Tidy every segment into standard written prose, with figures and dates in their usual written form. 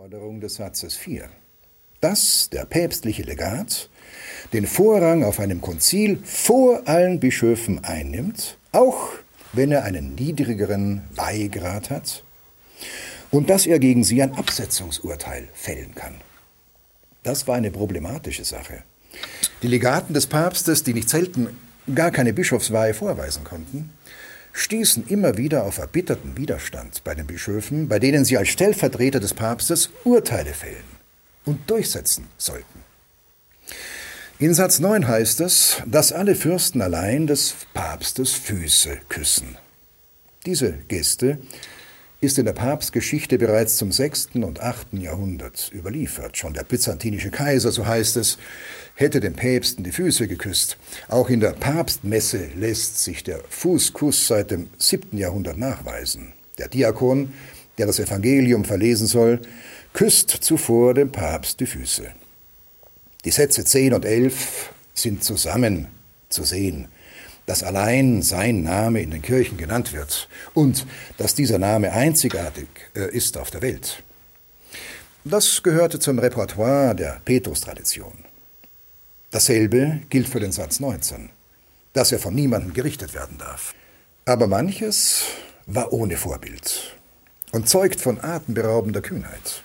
Forderung des Satzes 4, dass der päpstliche Legat den Vorrang auf einem Konzil vor allen Bischöfen einnimmt, auch wenn er einen niedrigeren Weihgrad hat, und dass er gegen sie ein Absetzungsurteil fällen kann. Das war eine problematische Sache. Die Legaten des Papstes, die nicht selten gar keine Bischofsweihe vorweisen konnten, stießen immer wieder auf erbitterten Widerstand bei den Bischöfen, bei denen sie als Stellvertreter des Papstes Urteile fällen und durchsetzen sollten. In Satz 9 heißt es, dass alle Fürsten allein des Papstes Füße küssen. Diese Geste ist in der Papstgeschichte bereits zum 6. und 8. Jahrhundert überliefert. Schon der byzantinische Kaiser, so heißt es, hätte den Päpsten die Füße geküsst. Auch in der Papstmesse lässt sich der Fußkuss seit dem 7. Jahrhundert nachweisen. Der Diakon, der das Evangelium verlesen soll, küsst zuvor dem Papst die Füße. Die Sätze 10 und 11 sind zusammen zu sehen, dass allein sein Name in den Kirchen genannt wird und dass dieser Name einzigartig ist auf der Welt. Das gehörte zum Repertoire der Petrus-Tradition. Dasselbe gilt für den Satz 19, dass er von niemandem gerichtet werden darf. Aber manches war ohne Vorbild und zeugt von atemberaubender Kühnheit.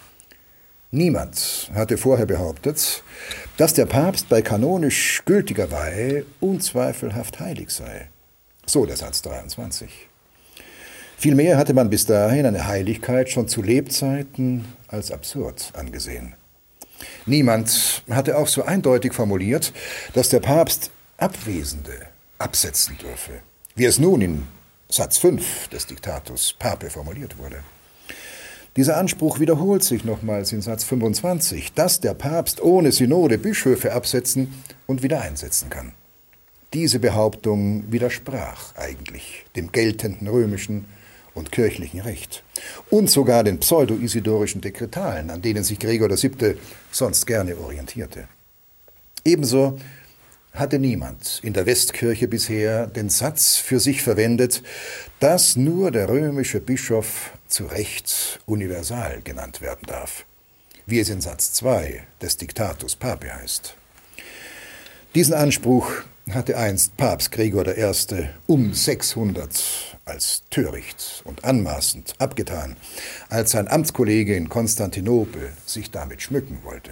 Niemand hatte vorher behauptet, dass der Papst bei kanonisch gültiger Weihe unzweifelhaft heilig sei. So der Satz 23. Vielmehr hatte man bis dahin eine Heiligkeit schon zu Lebzeiten als absurd angesehen. Niemand hatte auch so eindeutig formuliert, dass der Papst Abwesende absetzen dürfe, wie es nun in Satz 5 des Diktatus Pape formuliert wurde. Dieser Anspruch wiederholt sich nochmals in Satz 25, dass der Papst ohne Synode Bischöfe absetzen und wieder einsetzen kann. Diese Behauptung widersprach eigentlich dem geltenden römischen und kirchlichen Recht und sogar den pseudo-isidorischen Dekretalen, an denen sich Gregor VII. Sonst gerne orientierte. Ebenso hatte niemand in der Westkirche bisher den Satz für sich verwendet, dass nur der römische Bischof zu Recht universal genannt werden darf, wie es in Satz 2 des Diktatus Pape heißt. Diesen Anspruch hatte einst Papst Gregor I. um 600 als töricht und anmaßend abgetan, als sein Amtskollege in Konstantinopel sich damit schmücken wollte.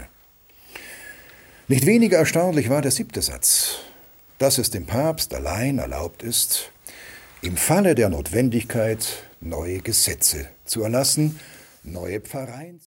Nicht weniger erstaunlich war der 7. Satz, dass es dem Papst allein erlaubt ist, im Falle der Notwendigkeit neue Gesetze zu erlassen, neue Pfarreien